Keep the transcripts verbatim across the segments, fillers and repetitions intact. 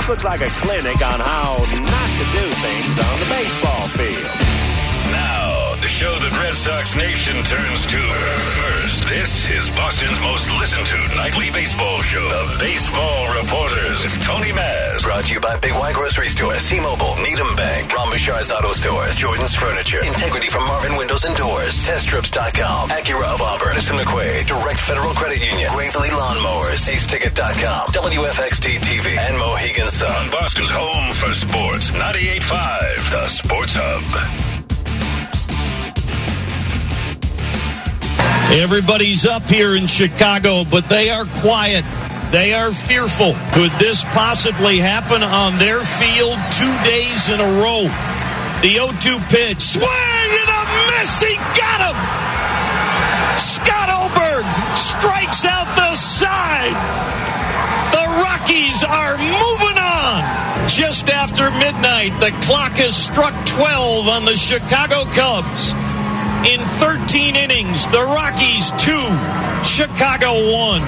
looks like a clinic on how not to do things on the baseball field. Now, the show that Red Sox Nation turns to first. This is Boston's most listened to nightly baseball show, The Baseball Reporters with Tony Maz. Brought to you by Big Y Grocery Stores, T-Mobile, Needham Bank, Ron Bouchard's Auto Stores, Jordan's Furniture, Integrity from Marvin Windows and Doors, Test Trips dot com, Acura of Auburn, Mister McQuaid, Direct Federal Credit Union, Gravely Lawnmowers, Ace Ticket dot com, W F X T T V, and Mohegan Sun. On Boston's home for sports, ninety-eight point five, The Sports Hub. Everybody's up here in Chicago, but they are quiet. They are fearful. Could this possibly happen on their field two days in a row? The oh two pitch. Swing and a miss. He got him. Scott Oberg strikes out the side. The Rockies are moving on. Just after midnight, the clock has struck twelve on the Chicago Cubs. In thirteen innings, the Rockies two, Chicago one.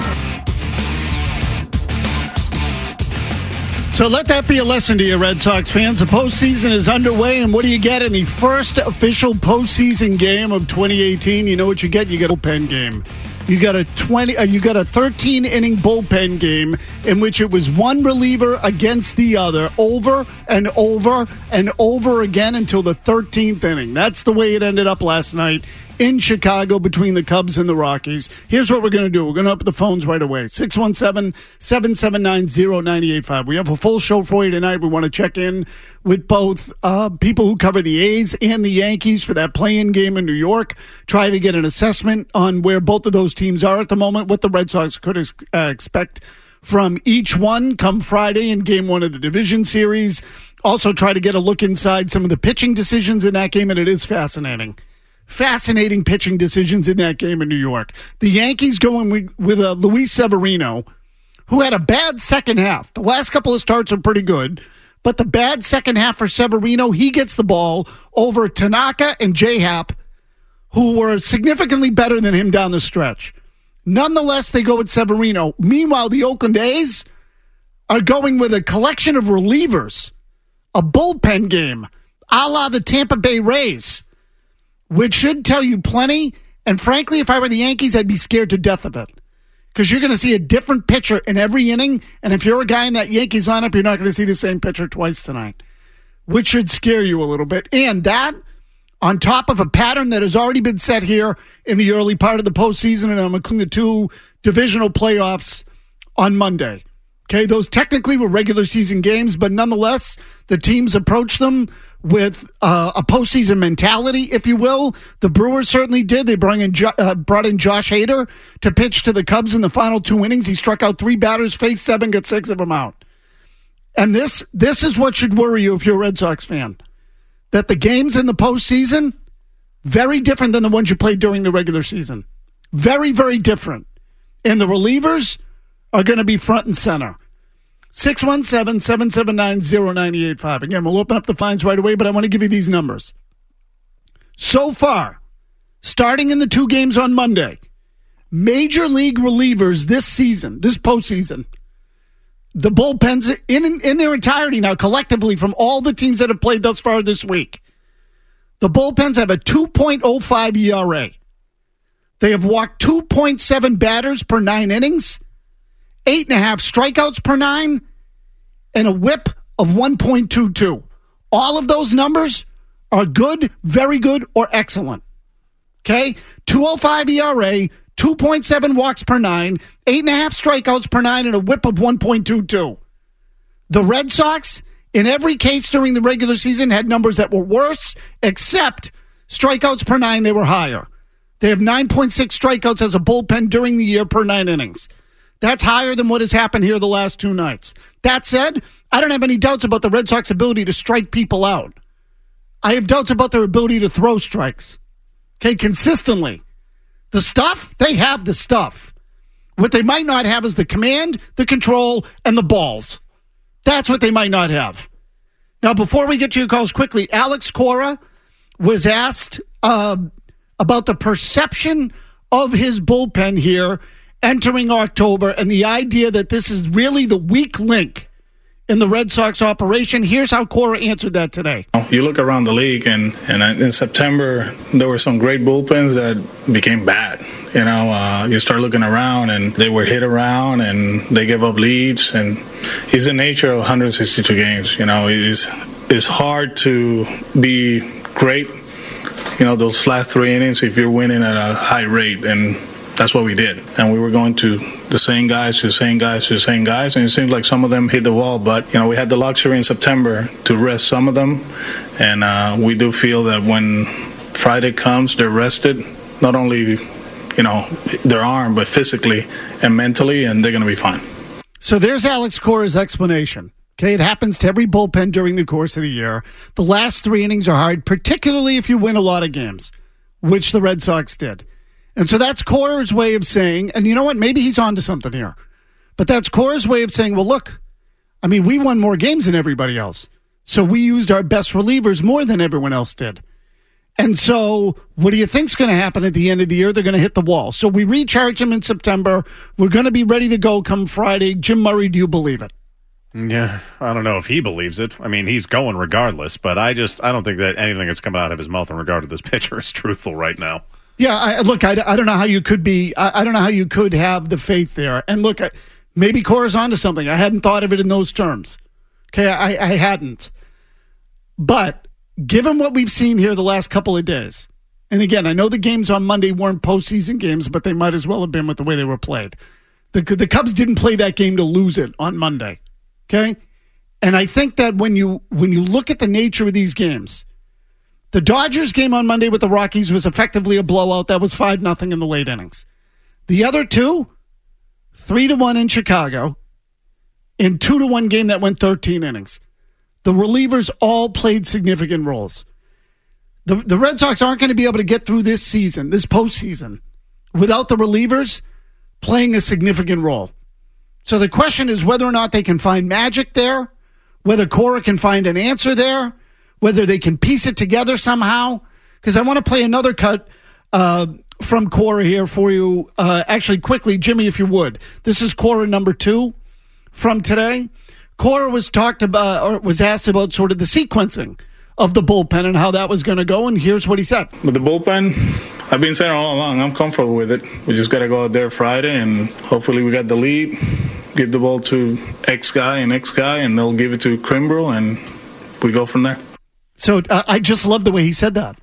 So let that be a lesson to you, Red Sox fans. The postseason is underway, and what do you get in the first official postseason game of twenty eighteen? You know what you get? You get a bullpen game. You got a twenty. Uh, you got a thirteen inning bullpen game in which it was one reliever against the other, over and over and over again until the thirteenth inning. That's the way it ended up last night in Chicago between the Cubs and the Rockies. Here's what we're going to do. We're going to open the phones right away. six one seven, seven seven nine, zero nine eight five. We have a full show for you tonight. We want to check in with both uh, people who cover the A's and the Yankees for that play-in game in New York. Try to get an assessment on where both of those teams are at the moment, what the Red Sox could uh, expect from each one come Friday in game one of the division series. Also try to get a look inside some of the pitching decisions in that game, and it is fascinating. Fascinating pitching decisions in that game in New York. The Yankees going with, with uh, Luis Severino, who had a bad second half. The last couple of starts are pretty good, but the bad second half for Severino, he gets the ball over Tanaka and J-Happ, who were significantly better than him down the stretch. Nonetheless, they go with Severino. Meanwhile, the Oakland A's are going with a collection of relievers, a bullpen game, a la the Tampa Bay Rays, which should tell you plenty. And frankly, if I were the Yankees, I'd be scared to death of it. Because you're going to see a different pitcher in every inning. And if you're a guy in that Yankees lineup, you're not going to see the same pitcher twice tonight, which should scare you a little bit. And that, on top of a pattern that has already been set here in the early part of the postseason, and I'm including the two divisional playoffs on Monday. Okay, those technically were regular season games, but nonetheless, the teams approached them with uh, a postseason mentality, if you will. The Brewers certainly did. They brought in, jo- uh, brought in Josh Hader to pitch to the Cubs in the final two innings. He struck out three batters, faced seven, got six of them out. And this this is what should worry you if you're a Red Sox fan. That the games in the postseason, very different than the ones you played during the regular season. Very, very different. And the relievers are going to be front and center. six one seven, seven seven nine, zero nine eight five. Again, we'll open up the lines right away, but I want to give you these numbers. So far, starting in the two games on Monday, major league relievers this season, this postseason, the bullpens in, in their entirety now, collectively, from all the teams that have played thus far this week, the bullpens have a two point oh five E R A. They have walked two point seven batters per nine innings, eight and a half strikeouts per nine, and a whip of one point two two. All of those numbers are good, very good, or excellent. Okay? two oh five E R A, two point seven walks per nine, eight and a half strikeouts per nine, and a whip of one point two two. The Red Sox, in every case during the regular season, had numbers that were worse, except strikeouts per nine, they were higher. They have nine point six strikeouts as a bullpen during the year per nine innings. That's higher than what has happened here the last two nights. That said, I don't have any doubts about the Red Sox ability to strike people out. I have doubts about their ability to throw strikes. Okay, consistently. The stuff, they have the stuff. What they might not have is the command, the control, and the balls. That's what they might not have. Now, before we get to your calls quickly, Alex Cora was asked uh, about the perception of his bullpen here entering October and the idea that this is really the weak link in the Red Sox operation. Here's how Cora answered that today. You look around the league, and, and in September, there were some great bullpens that became bad. You know, uh, you start looking around, and they were hit around, and they give up leads. And it's the nature of one hundred sixty-two games. You know, it's, it's hard to be great, you know, those last three innings if you're winning at a high rate. And that's what we did. And we were going to the same guys, to the same guys, to the same guys. And it seems like some of them hit the wall. But, you know, we had the luxury in September to rest some of them. And uh, we do feel that when Friday comes, they're rested, not only, you know, their arm, but physically and mentally, and they're going to be fine. So there's Alex Cora's explanation. Okay, it happens to every bullpen during the course of the year. The last three innings are hard, particularly if you win a lot of games, which the Red Sox did. And so that's Cora's way of saying, and you know what, maybe he's onto something here. But that's Cora's way of saying, well, look, I mean, we won more games than everybody else. So we used our best relievers more than everyone else did. And so what do you think's going to happen at the end of the year? They're going to hit the wall. So we recharge them in September. We're going to be ready to go come Friday. Jim Murray, do you believe it? Yeah, I don't know if he believes it. I mean, he's going regardless, but I just, I don't think that anything that's coming out of his mouth in regard to this pitcher is truthful right now. Yeah, I, look, I, I don't know how you could be, I, I don't know how you could have the faith there. And look, I, maybe Cora's onto something. I hadn't thought of it in those terms. Okay, I, I hadn't. But given what we've seen here the last couple of days, and again, I know the games on Monday weren't postseason games, but they might as well have been with the way they were played. The, the Cubs didn't play that game to lose it on Monday. Okay? And I think that when you when you look at the nature of these games, the Dodgers game on Monday with the Rockies was effectively a blowout. That was five nothing in the late innings. The other two, three to one in Chicago, and two to one game that went thirteen innings. The relievers all played significant roles. The, the Red Sox aren't going to be able to get through this season, this postseason, without the relievers playing a significant role. So the question is whether or not they can find magic there, whether Cora can find an answer there, whether they can piece it together somehow. Because I want to play another cut uh, from Cora here for you. Uh, actually, quickly, Jimmy, if you would. This is Cora number two from today. Cora was talked about, or was asked about sort of the sequencing of the bullpen and how that was going to go, and here's what he said. With the bullpen, I've been saying all along, I'm comfortable with it. We just got to go out there Friday, and hopefully we got the lead, give the ball to X guy and X guy, and they'll give it to Kimbrel, and we go from there. So uh, I just love the way he said that.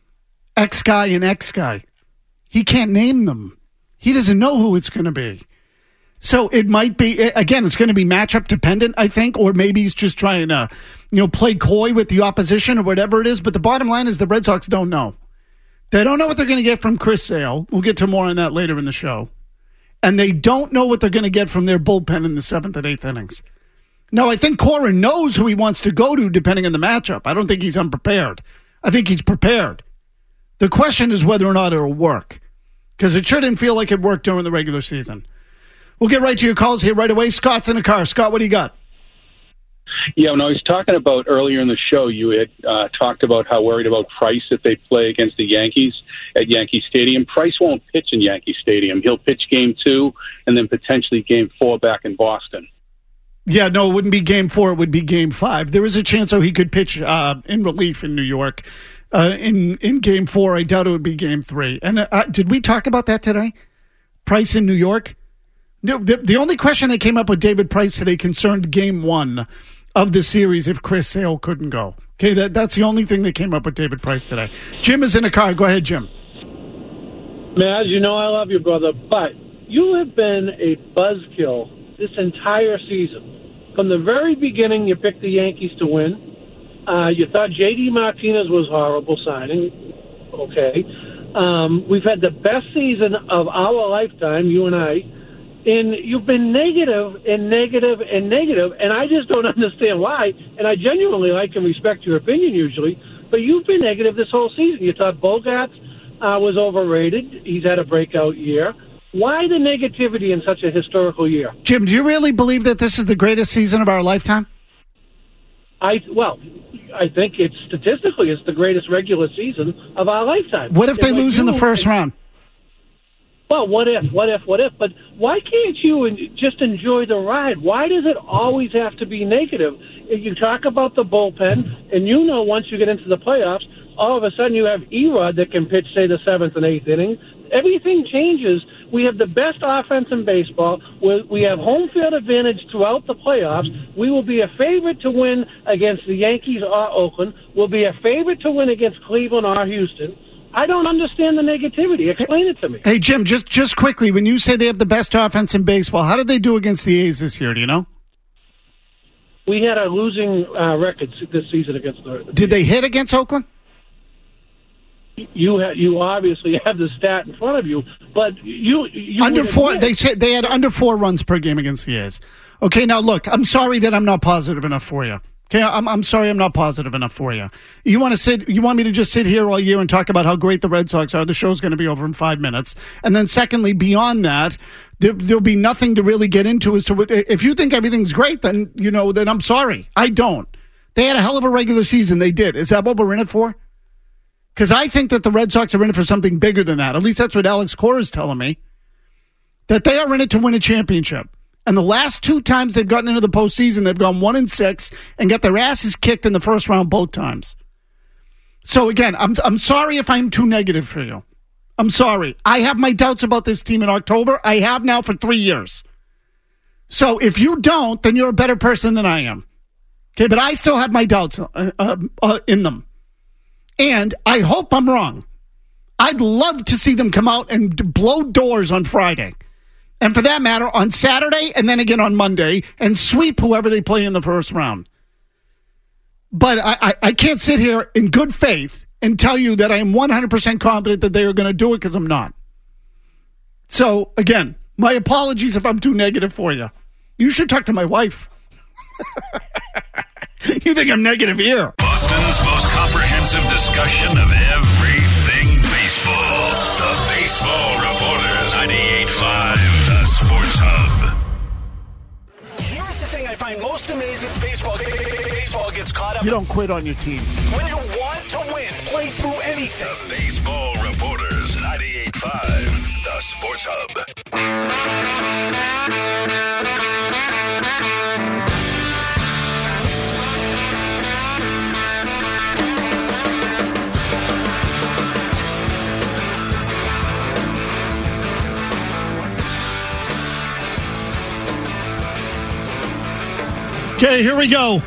X guy and X guy. He can't name them. He doesn't know who it's going to be. So it might be, again, it's going to be matchup dependent, I think, or maybe he's just trying to, you know, play coy with the opposition or whatever it is. But the bottom line is the Red Sox don't know. They don't know what they're going to get from Chris Sale. We'll get to more on that later in the show. And they don't know what they're going to get from their bullpen in the seventh and eighth innings. Now, I think Cora knows who he wants to go to depending on the matchup. I don't think he's unprepared. I think he's prepared. The question is whether or not it'll work, because it sure didn't feel like it worked during the regular season. We'll get right to your calls here right away. Scott's in the car. Scott, what do you got? Yeah, when I was talking about earlier in the show, you had uh, talked about how worried about Price if they play against the Yankees at Yankee Stadium. Price won't pitch in Yankee Stadium. He'll pitch game two and then potentially game four back in Boston. Yeah, no, it wouldn't be game four. It would be game five. There is a chance, though, he could pitch uh, in relief in New York. Uh, in, in game four, I doubt it would be game three. And uh, did we talk about that today? Price in New York? No, the, the only question that came up with David Price today concerned game one of the series if Chris Sale couldn't go. Okay, that, that's the only thing that came up with David Price today. Jim is in the car. Go ahead, Jim. Man, as you know, I love you, brother, but you have been a buzzkill this entire season. From the very beginning, you picked the Yankees to win. Uh, you thought J D Martinez was horrible signing. Okay. Um, we've had the best season of our lifetime, you and I. And you've been negative and negative and negative, and I just don't understand why. And I genuinely like and respect your opinion usually, but you've been negative this whole season. You thought Bogaerts uh, was overrated. He's had a breakout year. Why the negativity in such a historical year? Jim, do you really believe that this is the greatest season of our lifetime? I Well, I think it's statistically it's the greatest regular season of our lifetime. What if they and lose like in the you, first round? well, what if, what if, what if? But why can't you just enjoy the ride? Why does it always have to be negative? If you talk about the bullpen, and you know once you get into the playoffs, all of a sudden you have Erod that can pitch, say, the seventh and eighth inning. Everything changes. We have the best offense in baseball. We have home field advantage throughout the playoffs. We will be a favorite to win against the Yankees or Oakland. We'll be a favorite to win against Cleveland or Houston. I don't understand the negativity. Explain it to me. Hey, Jim, just, just quickly, when you say they have the best offense in baseball, how did they do against the A's this year? Do you know? We had a losing uh, record this season against the... the did they hit against Oakland? You ha- you obviously have the stat in front of you, but you, you under four. They said they had under four runs per game against the A's. Okay, now look, I'm sorry that I'm not positive enough for you. Okay, I'm I'm sorry I'm not positive enough for you. You want to sit? You want me to just sit here all year and talk about how great the Red Sox are? The show's going to be over in five minutes, and then secondly, beyond that, there, there'll be nothing to really get into as to what, if you think everything's great, then you know then I'm sorry. I don't. They had a hell of a regular season. They did. Is that what we're in it for? Because I think that the Red Sox are in it for something bigger than that. At least that's what Alex Cora is telling me. That they are in it to win a championship. And the last two times they've gotten into the postseason, they've gone one and six and got their asses kicked in the first round both times. So again, I'm I'm sorry if I'm too negative for you. I'm sorry. I have my doubts about this team in October. I have now for three years. So if you don't, then you're a better person than I am. Okay, but I still have my doubts uh, uh, uh, in them. And I hope I'm wrong. I'd love to see them come out and blow doors on Friday. And for that matter, on Saturday and then again on Monday and sweep whoever they play in the first round. But I, I, I can't sit here in good faith and tell you that I am one hundred percent confident that they are going to do it because I'm not. So, again, my apologies if I'm too negative for you. You should talk to my wife. You think I'm negative here. Boston's most comprehensive discussion of everything baseball. The Baseball Reporters, ninety-eight point five, The Sports Hub. Here's the thing I find most amazing. Baseball, baseball gets caught up. You don't quit on your team. When you want to win, play through anything. The Baseball Reporters, ninety-eight point five, The Sports Hub. Okay, here we go.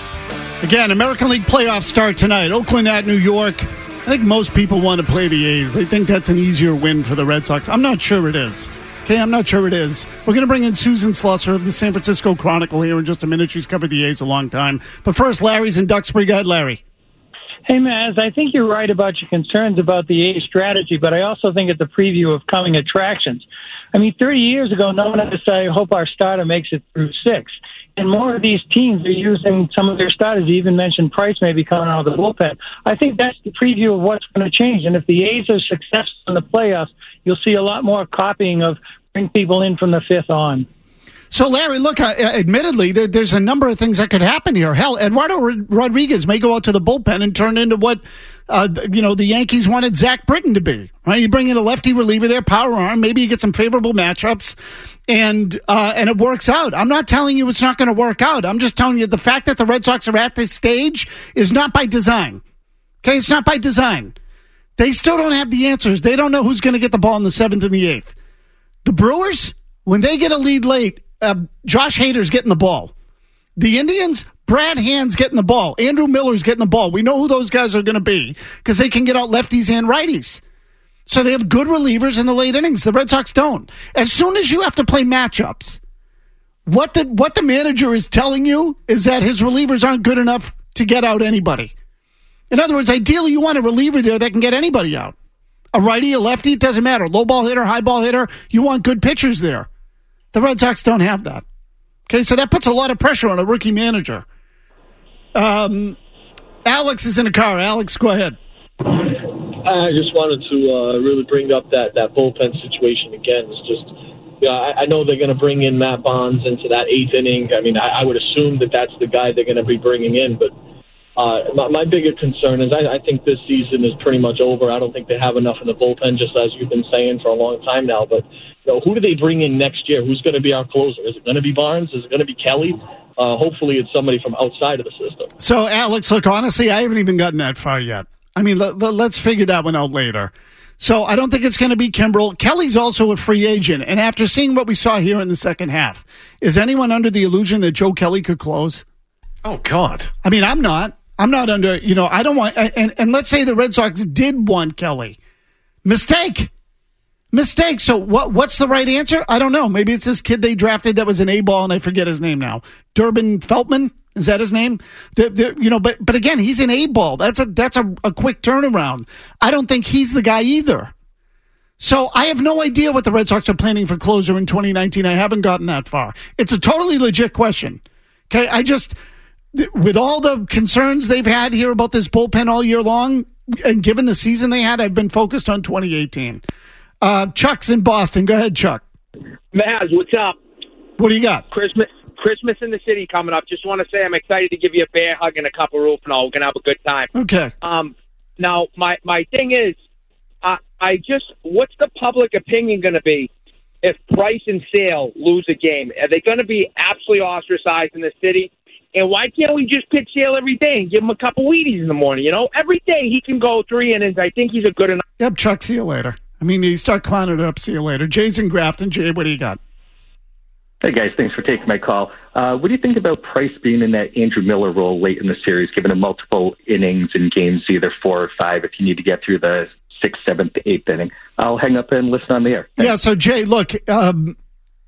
Again, American League playoffs start tonight. Oakland at New York. I think most people want to play the A's. They think that's an easier win for the Red Sox. I'm not sure it is. Okay, I'm not sure it is. We're going to bring in Susan Slusser of the San Francisco Chronicle here in just a minute. She's covered the A's a long time. But first, Larry's in Duxbury. Go ahead, Larry. Hey, Maz, I think you're right about your concerns about the A's strategy, but I also think it's a preview of coming attractions. I mean, thirty years ago, no one had to say, I hope our starter makes it through six. And more of these teams are using some of their starters. You even mentioned Price maybe coming out of the bullpen. I think that's the preview of what's going to change. And if the A's are successful in the playoffs, you'll see a lot more copying of bring people in from the fifth on. So, Larry, look, uh, admittedly, there, there's a number of things that could happen here. Hell, Eduardo Rodriguez may go out to the bullpen and turn into what, uh, you know, the Yankees wanted Zach Britton to be. Right? You bring in a lefty reliever there, power arm, maybe you get some favorable matchups, and uh, and it works out. I'm not telling you it's not going to work out. I'm just telling you the fact that the Red Sox are at this stage is not by design. Okay, it's not by design. They still don't have the answers. They don't know who's going to get the ball in the seventh and the eighth. The Brewers, when they get a lead late, Uh, Josh Hader's getting the ball. The Indians, Brad Hand's getting the ball. Andrew Miller's getting the ball. We know who those guys are going to be because they can get out lefties and righties. So they have good relievers in the late innings. The Red Sox don't. As soon as you have to play matchups, what the what the manager is telling you is that his relievers aren't good enough to get out anybody. In other words, ideally you want a reliever there that can get anybody out. A righty, a lefty, it doesn't matter. Low ball hitter, high ball hitter, you want good pitchers there. The Red Sox don't have that. Okay, so that puts a lot of pressure on a rookie manager. Um, Alex is in the car. Alex, go ahead. I just wanted to uh, really bring up that, that bullpen situation again. It's just, yeah, I, I know they're going to bring in Matt Bonds into that eighth inning. I mean, I, I would assume that that's the guy they're going to be bringing in, but Uh, my, my bigger concern is I, I think this season is pretty much over. I don't think they have enough in the bullpen, just as you've been saying for a long time now. But you know, who do they bring in next year? Who's going to be our closer? Is it going to be Barnes? Is it going to be Kelly? Uh, hopefully it's somebody from outside of the system. So, Alex, look, honestly, I haven't even gotten that far yet. I mean, let, let's figure that one out later. So I don't think it's going to be Kimbrel. Kelly's also a free agent. And after seeing what we saw here in the second half, is anyone under the illusion that Joe Kelly could close? Oh, God. I mean, I'm not. I'm not under, you know, I don't want, and, and let's say the Red Sox did want Kelly. Mistake. Mistake. So what? What's the right answer? I don't know. Maybe it's this kid they drafted that was an A-ball, and I forget his name now. Durbin Feltman? Is that his name? The, the, you know, but but again, he's an A-ball. That's a that's a, a quick turnaround. I don't think he's the guy either. So I have no idea what the Red Sox are planning for closer in twenty nineteen. I haven't gotten that far. It's a totally legit question. Okay, I just, with all the concerns they've had here about this bullpen all year long, and given the season they had, I've been focused on twenty eighteen. Uh, Chuck's in Boston. Go ahead, Chuck. Maz, what's up? What do you got? Christmas Christmas in the city coming up. Just want to say I'm excited to give you a bear hug and a cup of Rohypnol. We're going to have a good time. Okay. Um, now, my, my thing is, uh, I just, what's the public opinion going to be if Price and Sale lose a game? Are they going to be absolutely ostracized in the city? And why can't we just pitch Sale every day and give him a couple Wheaties in the morning? You know, every day he can go three innings. I think he's a good enough. Yep, Chuck, see you later. I mean, you start clowning it up, see you later. Jay's in Grafton. Jay, what do you got? Hey, guys, thanks for taking my call. Uh, what do you think about Price being in that Andrew Miller role late in the series, giving him multiple innings in games, either four or five, if you need to get through the sixth, seventh, eighth inning? I'll hang up and listen on the air. Thanks. Yeah, so, Jay, look, um,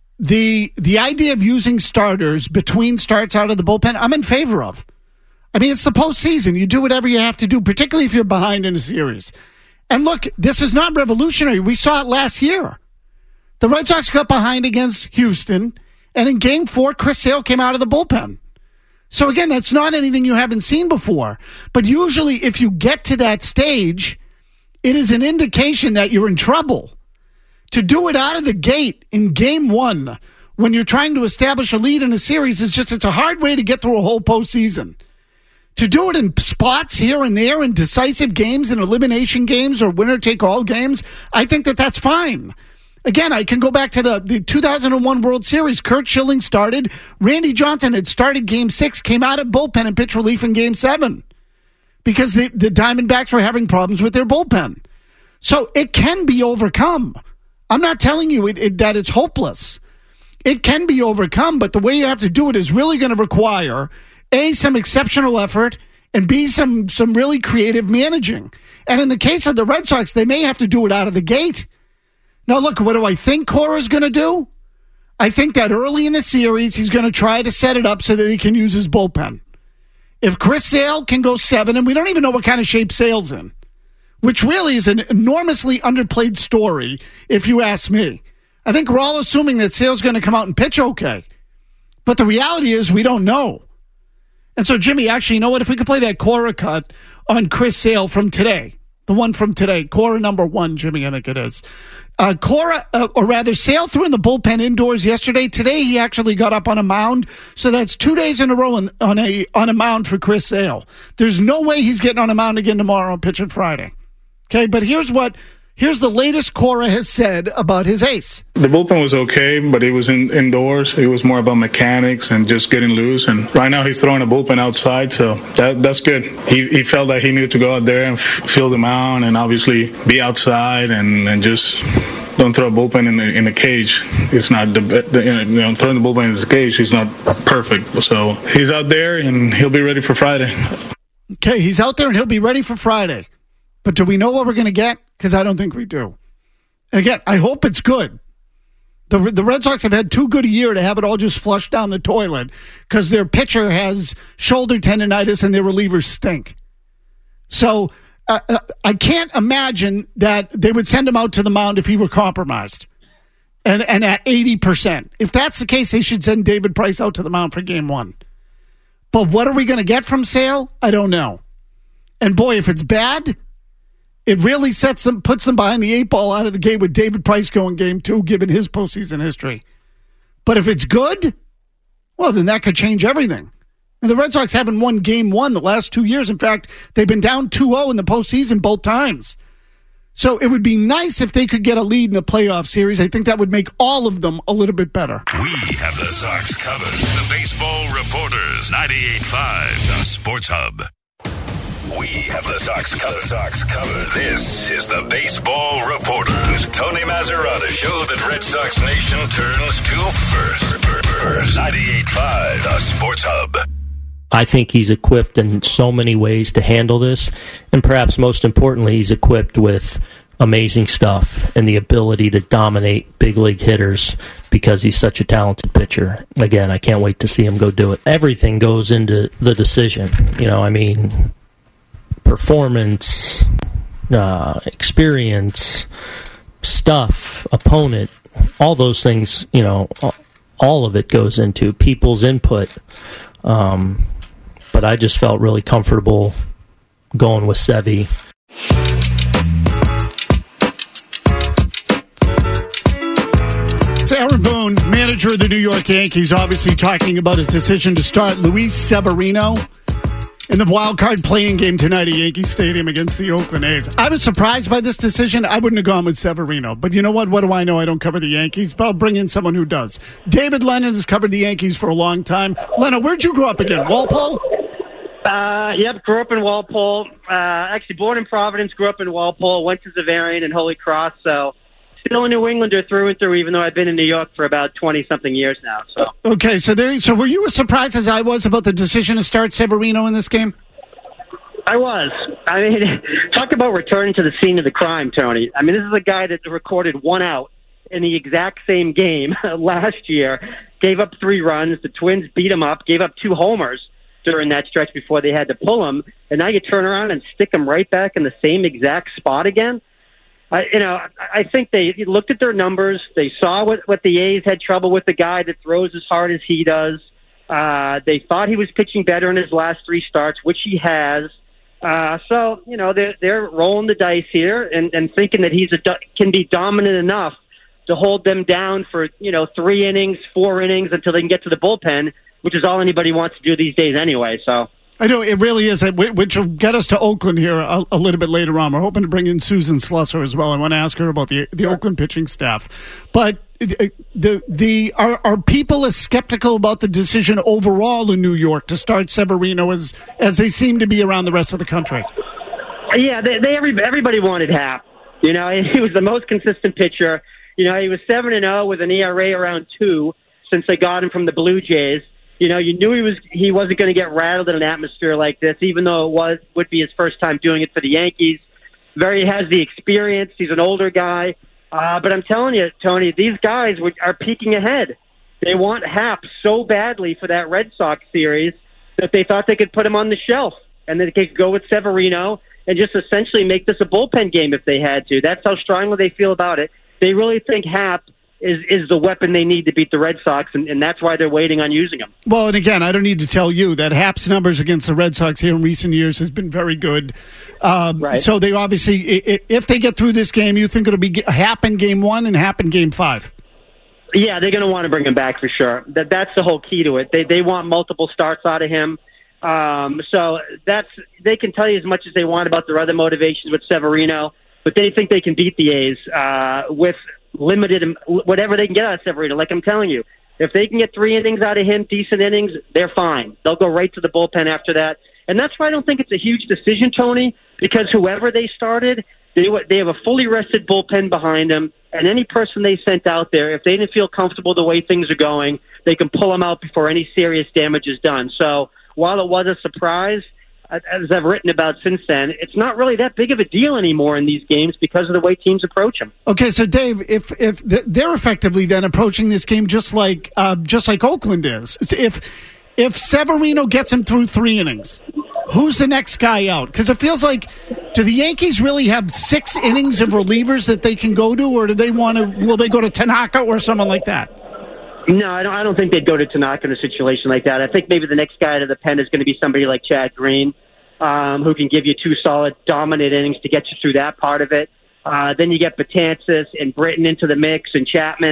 the the idea of using starters between starts out of the bullpen, I'm in favor of. I mean, it's the postseason. You do whatever you have to do, particularly if you're behind in a series. And look, this is not revolutionary. We saw it last year. The Red Sox got behind against Houston, and in game four, Chris Sale came out of the bullpen. So again, that's not anything you haven't seen before. But usually if you get to that stage, it is an indication that you're in trouble. To do it out of the gate in game one, when you're trying to establish a lead in a series, is just, it's a hard way to get through a whole postseason. To do it in spots here and there in decisive games, in elimination games or winner-take-all games, I think that that's fine. Again, I can go back to the, the two thousand one World Series. Curt Schilling started. Randy Johnson had started game six, came out of bullpen and pitched relief in game seven because the, the Diamondbacks were having problems with their bullpen. So it can be overcome. I'm not telling you it, it, that it's hopeless. It can be overcome, but the way you have to do it is really going to require, A, some exceptional effort, and B, some, some really creative managing. And in the case of the Red Sox, they may have to do it out of the gate. Now, look, what do I think Cora's going to do? I think that early in the series, he's going to try to set it up so that he can use his bullpen. If Chris Sale can go seven, and we don't even know what kind of shape Sale's in, which really is an enormously underplayed story, if you ask me. I think we're all assuming that Sale's going to come out and pitch okay. But the reality is we don't know. And so, Jimmy, actually, you know what? If we could play that Cora cut on Chris Sale from today, the one from today, Cora number one, Jimmy, I think it is. Uh, Cora, uh, or rather, Sale threw in the bullpen indoors yesterday. Today, he actually got up on a mound. So that's two days in a row on, on a on a mound for Chris Sale. There's no way he's getting on a mound again tomorrow and pitching Friday. Okay, but here's what here's the latest Cora has said about his ace. The bullpen was okay, but it was in, indoors. It was more about mechanics and just getting loose. And right now he's throwing a bullpen outside, so that that's good. He he felt that he needed to go out there and f- fill the mound and obviously be outside and, and just don't throw a bullpen in the in the cage. It's not the, the you know throwing the bullpen in the cage is not perfect. So he's out there and he'll be ready for Friday. Okay, he's out there and he'll be ready for Friday. But do we know what we're going to get? Because I don't think we do. Again, I hope it's good. The the Red Sox have had too good a year to have it all just flushed down the toilet because their pitcher has shoulder tendonitis and their relievers stink. So uh, uh, I can't imagine that they would send him out to the mound if he were compromised and, and at eighty percent. If that's the case, they should send David Price out to the mound for game one. But what are we going to get from Sale? I don't know. And boy, if it's bad, it really sets them, puts them behind the eight ball out of the gate with David Price going game two, given his postseason history. But if it's good, well, then that could change everything. And the Red Sox haven't won game one the last two years. In fact, they've been down two oh in the postseason both times. So it would be nice if they could get a lead in the playoff series. I think that would make all of them a little bit better. We have the Sox covered. The Baseball Reporters, ninety-eight point five, the Sports Hub. We have the Sox covered. Sox covered. This is the Baseball Reporters. Tony Mazzarata show that Red Sox Nation turns to first. First. ninety-eight point five, the Sports Hub. I think he's equipped in so many ways to handle this, and perhaps most importantly, he's equipped with amazing stuff and the ability to dominate big league hitters because he's such a talented pitcher. Again, I can't wait to see him go do it. Everything goes into the decision. You know, I mean, performance, uh, experience, stuff, opponent, all those things, you know, all of it goes into people's input. Um, but I just felt really comfortable going with Sevy. It's Aaron Boone, manager of the New York Yankees, obviously talking about his decision to start Luis Severino in the wild card playing game tonight at Yankee Stadium against the Oakland A's. I was surprised by this decision. I wouldn't have gone with Severino. But you know what? What do I know? I don't cover the Yankees, but I'll bring in someone who does. David Lennon has covered the Yankees for a long time. Lennon, where'd you grow up again? Walpole? Uh, yep, grew up in Walpole. Uh, actually, born in Providence, grew up in Walpole, went to Zavarian and Holy Cross, so still a New Englander through and through, even though I've been in New York for about twenty-something years now. So Okay, so there. So were you as surprised as I was about the decision to start Severino in this game? I was. I mean, talk about returning to the scene of the crime, Tony. I mean, this is a guy that recorded one out in the exact same game last year, gave up three runs, the Twins beat him up, gave up two homers during that stretch before they had to pull him, and now you turn around and stick him right back in the same exact spot again. I, you know, I think they looked at their numbers. They saw what, what the A's had trouble with, the guy that throws as hard as he does. Uh, they thought he was pitching better in his last three starts, which he has. Uh, so, you know, they're, they're rolling the dice here and, and thinking that he's a, can be dominant enough to hold them down for, you know, three innings, four innings until they can get to the bullpen, which is all anybody wants to do these days anyway. So I know it really is, which will get us to Oakland here a, a little bit later on. We're hoping to bring in Susan Slusser as well. I want to ask her about the the sure. Oakland pitching staff. But the the are are people as skeptical about the decision overall in New York to start Severino as as they seem to be around the rest of the country? Yeah, they, they every, everybody wanted Hap. You know, he was the most consistent pitcher. You know, he was seven and zero with an E R A around two since they got him from the Blue Jays. You know, you knew he was he wasn't going to get rattled in an atmosphere like this, even though it was would be his first time doing it for the Yankees. Very has the experience. He's an older guy, uh, but I'm telling you, Tony, these guys were, are peeking ahead. They want Hap so badly for that Red Sox series that they thought they could put him on the shelf and they could go with Severino and just essentially make this a bullpen game if they had to. That's how strongly they feel about it. They really think Hap is is the weapon they need to beat the Red Sox, and, and that's why they're waiting on using him. Well, and again, I don't need to tell you that Hap's numbers against the Red Sox here in recent years has been very good. Um, right. So they obviously, if they get through this game, you think it'll be Hap in game one and Hap in game five? Yeah, they're going to want to bring him back for sure. That That's the whole key to it. They they want multiple starts out of him. Um, so that's they can tell you as much as they want about their other motivations with Severino, but they think they can beat the A's uh, with limited, whatever they can get out of Severino. Like I'm telling you, if they can get three innings out of him, decent innings, they're fine. They'll go right to the bullpen after that. And that's why I don't think it's a huge decision, Tony, because whoever they started, they they have a fully rested bullpen behind them, and any person they sent out there, if they didn't feel comfortable the way things are going, they can pull them out before any serious damage is done. So while it was a surprise, as I've written about since then, it's not really that big of a deal anymore in these games because of the way teams approach them. Okay, so Dave, if if they're effectively then approaching this game just like uh, just like Oakland is, if if Severino gets him through three innings, who's the next guy out? Because it feels like, do the Yankees really have six innings of relievers that they can go to, or do they want to? Will they go to Tanaka or someone like that? No, I don't, I don't think they'd go to Tanaka in a situation like that. I think maybe the next guy to the pen is going to be somebody like Chad Green, um, who can give you two solid, dominant innings to get you through that part of it. Uh, then you get Betances and Britton into the mix and Chapman.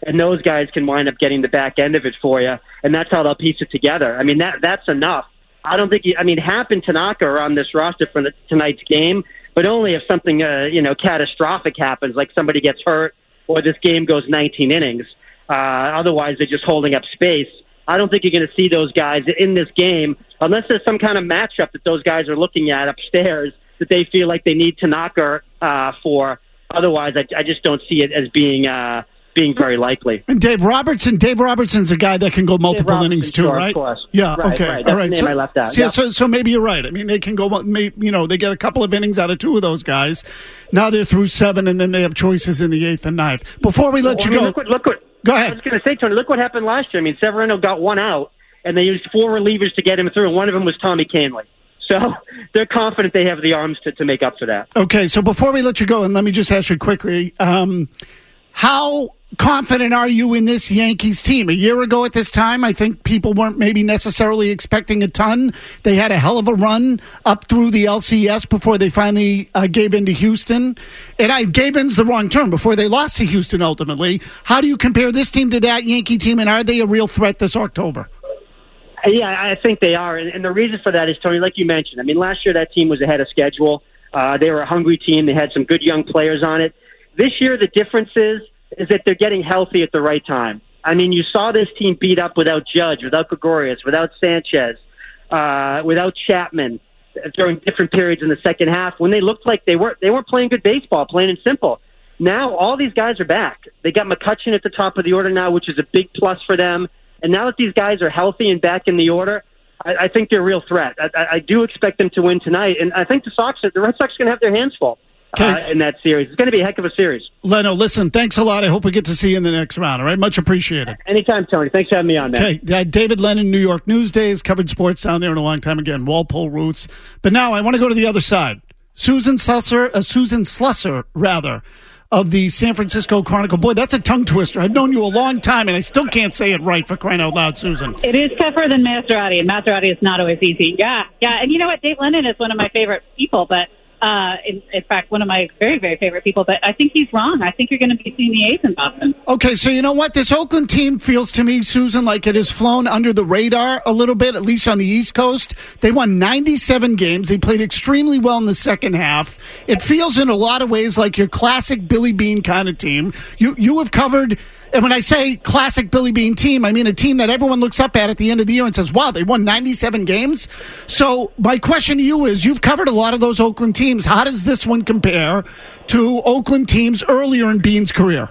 and those guys can wind up getting the back end of it for you, and that's how they'll piece it together. I mean, that that's enough. I don't think, you, I mean, Happ and Tanaka are on this roster for the, tonight's game, but only if something, uh, you know, catastrophic happens, like somebody gets hurt or this game goes nineteen innings. Uh, otherwise, they're just holding up space. I don't think you're going to see those guys in this game unless there's some kind of matchup that those guys are looking at upstairs that they feel like they need Tanaka uh, for. Otherwise, I, I just don't see it as being uh, being very likely. And Dave Robertson, Dave Robertson's a guy that can go multiple innings too, sure, right? Of course. Yeah. Right, okay. Right. That's all right. the name so, I left out. So, yeah. so, so maybe you're right. I mean, they can go. You know, they get a couple of innings out of two of those guys. Now they're through seven, and then they have choices in the eighth and ninth. Before we let well, you I mean, go, look what, look what. Go ahead. I was going to say, Tony, look what happened last year. I mean, Severino got one out, and they used four relievers to get him through, and one of them was Tommy Kahnle. So they're confident they have the arms to, to make up for that. Okay, so before we let you go, and let me just ask you quickly, um, how confident are you in this Yankees team? A year ago at this time, I think people weren't maybe necessarily expecting a ton. They had a hell of a run up through the L C S before they finally uh, gave in to Houston. And I gave in's the wrong term, before they lost to Houston ultimately. How do you compare this team to that Yankee team, and are they a real threat this October? Yeah, I think they are. And, and the reason for that is, Tony, like you mentioned, I mean, last year that team was ahead of schedule. Uh, they were a hungry team. They had some good young players on it. This year, the difference is, is that they're getting healthy at the right time. I mean, you saw this team beat up without Judge, without Gregorius, without Sanchez, uh, without Chapman during different periods in the second half when they looked like they weren't, they weren't playing good baseball, plain and simple. Now, all these guys are back. They got McCutchen at the top of the order now, which is a big plus for them. And now that these guys are healthy and back in the order, I, I think they're a real threat. I, I do expect them to win tonight, and I think the Sox, the Red Sox, are going to have their hands full. Okay. Uh, in that series. It's going to be a heck of a series. Leno, listen, thanks a lot. I hope we get to see you in the next round, all right? Much appreciated. Anytime, Tony. Thanks for having me on, man. Okay, uh, David Lennon, New York Newsdays, covered sports down there in a long time again, Walpole roots. But now I want to go to the other side. Susan Slusser, uh, Susan Slusser, rather, of the San Francisco Chronicle. Boy, that's a tongue twister. I've known you a long time, and I still can't say it right, for crying out loud, Susan. It is tougher than Maserati, and Maserati is not always easy. Yeah, yeah. And you know what? Dave Lennon is one of my favorite people, but Uh, in, in fact, one of my very, very favorite people, but I think he's wrong. I think you're going to be seeing the A's in Boston. Okay, so you know what? This Oakland team feels to me, Susan, like it has flown under the radar a little bit, at least on the East Coast. They won ninety-seven games. They played extremely well in the second half. It feels in a lot of ways like your classic Billy Beane kind of team. You, you have covered... And when I say classic Billy Beane team, I mean a team that everyone looks up at at the end of the year and says, wow, they won ninety-seven games. So my question to you is, you've covered a lot of those Oakland teams. How does this one compare to Oakland teams earlier in Beane's career?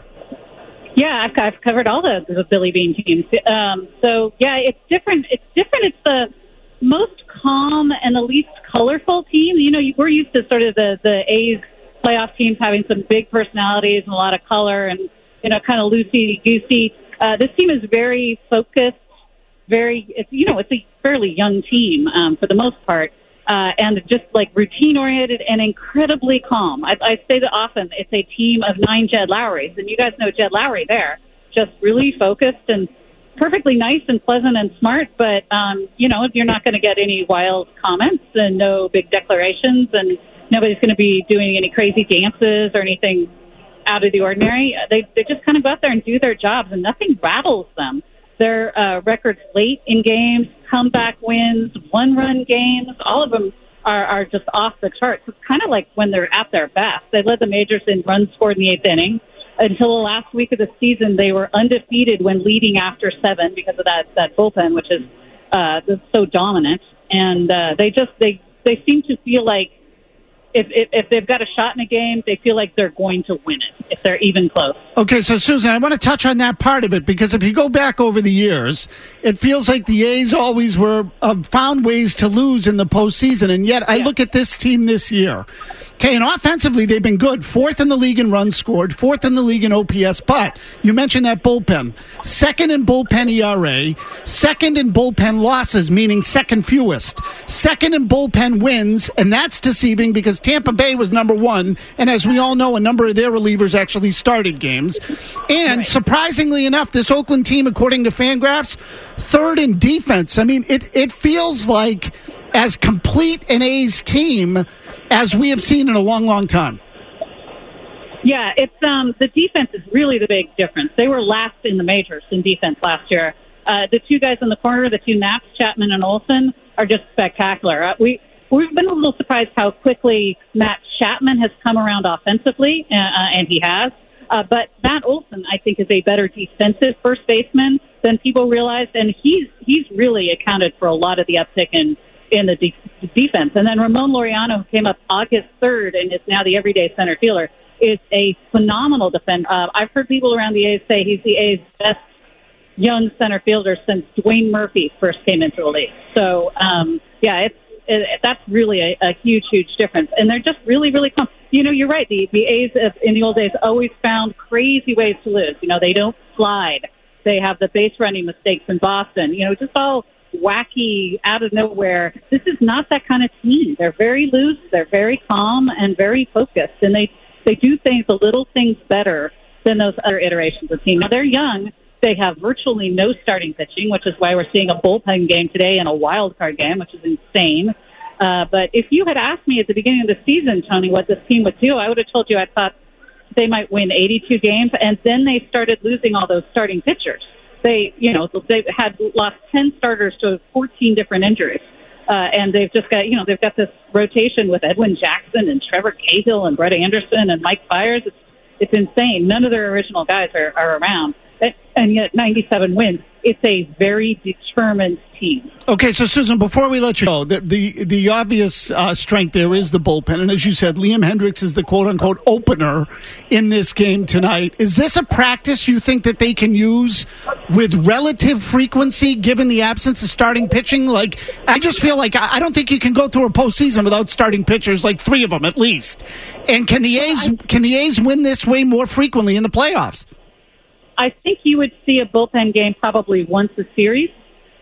Yeah, I've, I've covered all the, the Billy Beane teams. Um, so, yeah, it's different. It's different. It's the most calm and the least colorful team. You know, we're used to sort of the, the A's playoff teams having some big personalities and a lot of color and, you know, kind of loosey-goosey. Uh, this team is very focused, very, it's, you know, it's a fairly young team um, for the most part, uh, and just like routine-oriented and incredibly calm. I, I say that often, it's a team of nine Jed Lowrys, and you guys know Jed Lowry there, just really focused and perfectly nice and pleasant and smart, but, um, you know, you're not going to get any wild comments and no big declarations, and nobody's going to be doing any crazy dances or anything out of the ordinary. They they just kind of go out there and do their jobs, and nothing rattles them. Their uh, records late in games, comeback wins, one-run games, all of them are, are just off the charts. It's kind of like when they're at their best. They led the majors in runs scored in the eighth inning. Until the last week of the season, they were undefeated when leading after seven because of that, that bullpen, which is uh, so dominant. And uh, they just they they seem to feel like If, if if they've got a shot in a game, they feel like they're going to win it, if they're even close. Okay, so Susan, I want to touch on that part of it, because if you go back over the years, it feels like the A's always were uh, found ways to lose in the postseason, and yet I yeah. look at this team this year. Okay, and offensively, they've been good. Fourth in the league in runs scored, fourth in the league in O P S, but you mentioned that bullpen. Second in bullpen E R A, second in bullpen losses, meaning second fewest. Second in bullpen wins, and that's deceiving because Tampa Bay was number one, and as we all know, a number of their relievers actually started games. And right. surprisingly enough, this Oakland team, according to Fangraphs, third in defense. I mean, it, it feels like as complete an A's team as we have seen in a long, long time. Yeah, it's um, the defense is really the big difference. They were last in the majors in defense last year. Uh, the two guys in the corner, the two Naps, Chapman and Olsen, are just spectacular. Uh, we we've been a little surprised how quickly Matt Chapman has come around offensively, uh, and he has. Uh, but Matt Olsen, I think, is a better defensive first baseman than people realized, and he's he's really accounted for a lot of the uptick in in the de- defense. And then Ramon Laureano, who came up August third and is now the everyday center fielder, is a phenomenal defender. Uh, I've heard people around the A's say he's the A's best young center fielder since Dwayne Murphy first came into the league. So, um, yeah, it's it, that's really a, a huge, huge difference. And they're just really, really calm. You know, you're right. The, the A's of, in the old days always found crazy ways to lose. You know, they don't slide. They have the base running mistakes in Boston. You know, just all wacky out of nowhere. This is not that kind of team. They're very loose. They're very calm and very focused. And they, they do things, the little things better than those other iterations of the team. Now, they're young. They have virtually no starting pitching, which is why we're seeing a bullpen game today and a wild card game, which is insane. Uh, but if you had asked me at the beginning of the season, Tony, what this team would do, I would have told you I thought they might win eighty-two games, and then they started losing all those starting pitchers. They, you know, they had lost ten starters to fourteen different injuries. Uh, and they've just got, you know, they've got this rotation with Edwin Jackson and Trevor Cahill and Brett Anderson and Mike Fiers. It's, it's insane. None of their original guys are, are around. And yet ninety-seven wins. It's a very determined team. Okay, so Susan, before we let you go, the the, the obvious uh, strength there is the bullpen. And as you said, Liam Hendriks is the quote-unquote opener in this game tonight. Is this a practice you think that they can use with relative frequency given the absence of starting pitching? Like, I just feel like I don't think you can go through a postseason without starting pitchers, like three of them at least. And can the A's, can the A's win this way more frequently in the playoffs? I think you would see a bullpen game probably once a series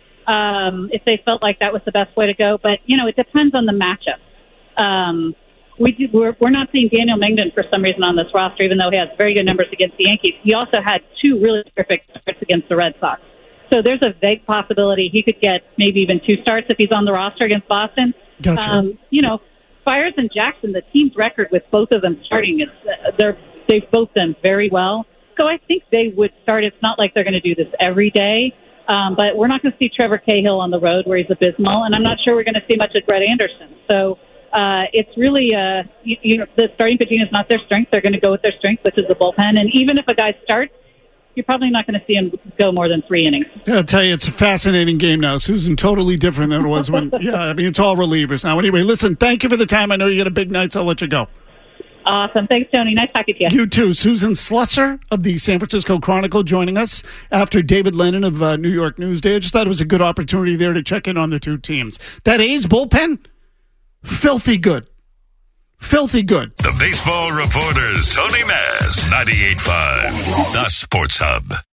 um, if they felt like that was the best way to go. But, you know, it depends on the matchup. Um, we do, we're, we're not seeing Daniel Mengden for some reason on this roster, even though he has very good numbers against the Yankees. He also had two really terrific starts against the Red Sox. So there's a vague possibility he could get maybe even two starts if he's on the roster against Boston. Gotcha. Um, you know, Fiers and Jackson, the team's record with both of them starting, is uh, they're, they've both done very well. So I think they would start. It's not like they're going to do this every day, um, but we're not going to see Trevor Cahill on the road where he's abysmal, and I'm not sure we're going to see much of Brett Anderson. So uh, it's really, uh, you, you know, the starting pitching is not their strength. They're going to go with their strength, which is the bullpen. And even if a guy starts, you're probably not going to see him go more than three innings. I'll tell you, it's a fascinating game now, Susan. Totally different than it was when, yeah, I mean, it's all relievers now. Anyway, listen, thank you for the time. I know you got a big night, so I'll let you go. Awesome. Thanks, Tony. Nice talking to you. You too. Susan Slusser of the San Francisco Chronicle joining us after David Lennon of uh, New York Newsday. I just thought it was a good opportunity there to check in on the two teams. That A's bullpen, filthy good. Filthy good. The Baseball Reporters, Tony Maz, ninety-eight point five, The Sports Hub.